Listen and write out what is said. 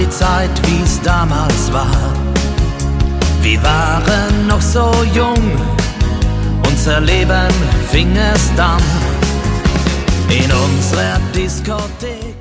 die Zeit, wie's damals war. Wir waren noch so jung, unser Leben fing es dann in unserer Diskothek.